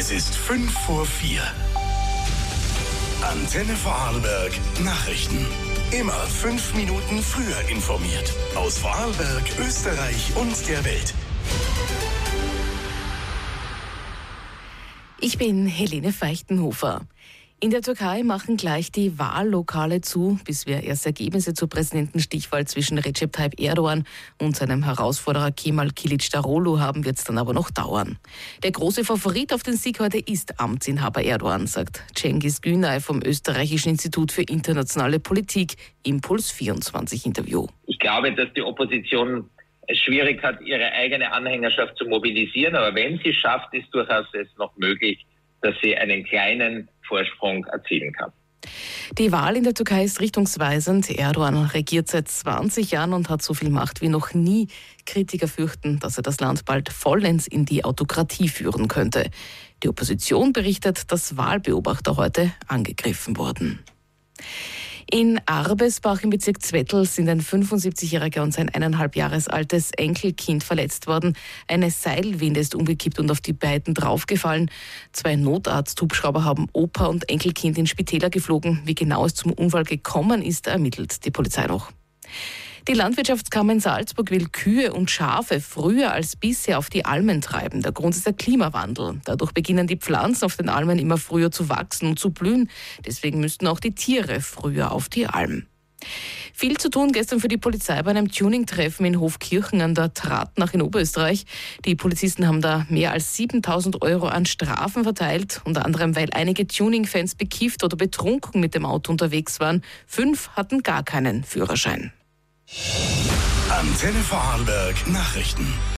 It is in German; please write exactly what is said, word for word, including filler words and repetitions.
Es ist fünf vor vier. Antenne Vorarlberg Nachrichten. Immer fünf Minuten früher informiert. Aus Vorarlberg, Österreich und der Welt. Ich bin Helene Feichtenhofer. In der Türkei machen gleich die Wahllokale zu, bis wir erste Ergebnisse zur Präsidentenstichwahl zwischen Recep Tayyip Erdogan und seinem Herausforderer Kemal Kılıçdaroğlu haben, wird es dann aber noch dauern. Der große Favorit auf den Sieg heute ist Amtsinhaber Erdogan, sagt Cengiz Günay vom Österreichischen Institut für internationale Politik im Puls vierundzwanzig Interview. Ich glaube, dass die Opposition es schwierig hat, ihre eigene Anhängerschaft zu mobilisieren, aber wenn sie es schafft, ist durchaus es noch möglich, dass sie einen kleinen Vorsprung erzielen kann. Die Wahl in der Türkei ist richtungsweisend. Erdogan regiert seit zwanzig Jahren und hat so viel Macht wie noch nie. Kritiker fürchten, dass er das Land bald vollends in die Autokratie führen könnte. Die Opposition berichtet, dass Wahlbeobachter heute angegriffen wurden. In Arbesbach im Bezirk Zwettl sind ein fünfundsiebzigjähriger und sein eineinhalb Jahres altes Enkelkind verletzt worden. Eine Seilwinde ist umgekippt und auf die beiden draufgefallen. Zwei Notarzt-Hubschrauber haben Opa und Enkelkind in Spitäler geflogen. Wie genau es zum Unfall gekommen ist, ermittelt die Polizei noch. Die Landwirtschaftskammer in Salzburg will Kühe und Schafe früher als bisher auf die Almen treiben. Der Grund ist der Klimawandel. Dadurch beginnen die Pflanzen auf den Almen immer früher zu wachsen und zu blühen. Deswegen müssten auch die Tiere früher auf die Alm. Viel zu tun gestern für die Polizei bei einem Tuning-Treffen in Hofkirchen an der Tratnach in Oberösterreich. Die Polizisten haben da mehr als siebentausend Euro an Strafen verteilt, unter anderem weil einige Tuning-Fans bekifft oder betrunken mit dem Auto unterwegs waren. Fünf hatten gar keinen Führerschein. Antenne Vorarlberg Nachrichten.